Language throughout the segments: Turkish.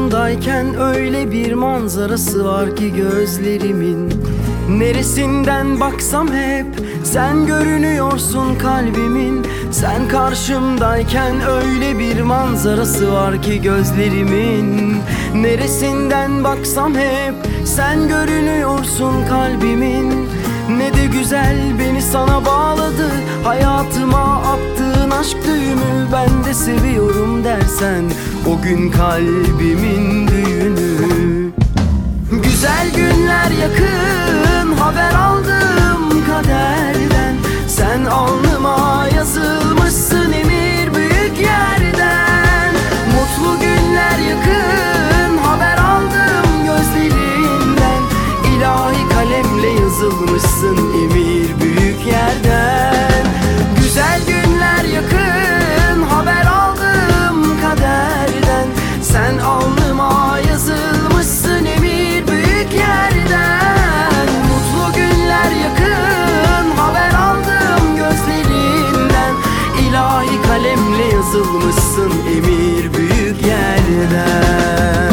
karşımdayken öyle bir manzarası var ki gözlerimin. Neresinden baksam hep sen görünüyorsun kalbimin. Sen karşımdayken öyle bir manzarası var ki gözlerimin. Neresinden baksam hep sen görünüyorsun kalbimin. Ne de güzel beni sana bağladı, hayatıma attığın aşk düğümü. Ben de seviyorum dersen o gün kalbimin düğünü. Güzel günler yakın, haber aldım kaderden. Sen alnıma yazılmışsın emir büyük yerden. Mutlu günler yakın, haber aldım gözlerinden. İlahi kalemle yazılmışsın emir büyük yerden. Güzel günler yakın, haber aldım kaderden. Sen alnıma yazılmışsın emir büyük yerden. Mutlu günler yakın, haber aldım gözlerinden. İlahi kalemle yazılmışsın emir büyük yerden.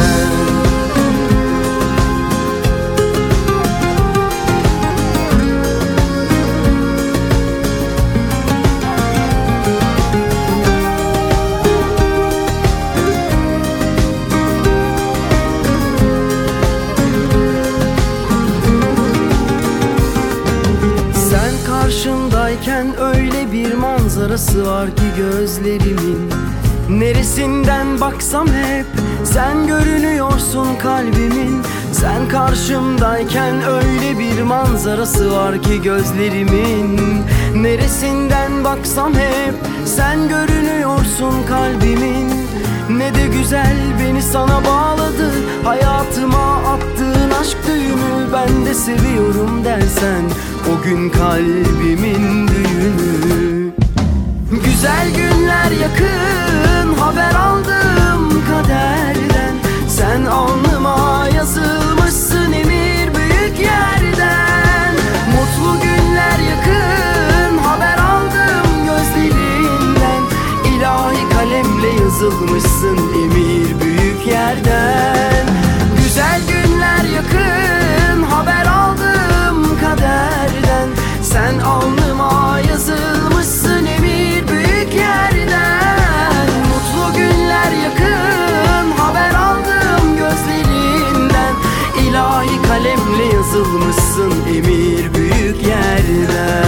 Karşımdayken öyle bir manzarası var ki gözlerimin. Neresinden baksam hep sen görünüyorsun kalbimin. Sen karşımdayken öyle bir manzarası var ki gözlerimin. Neresinden baksam hep sen görünüyorsun kalbimin. Ne de güzel beni sana bağladı, hayatıma attığın aşk düğümü. Ben de seviyorum dersen o gün kalbimin düğünü. Güzel günler yakın, haber aldım kaderden. Sen alnıma yazılmışsın emir büyük yerden. Mutlu günler yakın, haber aldım gözlerinden. İlahi kalemle yazılmışsın emir büyük yerden. Güzel günler yakın, haber aldım kaderden. Sen alnıma yazılmışsın emir büyük yerden. Mutlu günler yakın, haber aldım gözlerinden. İlahi kalemle yazılmışsın emir büyük yerden.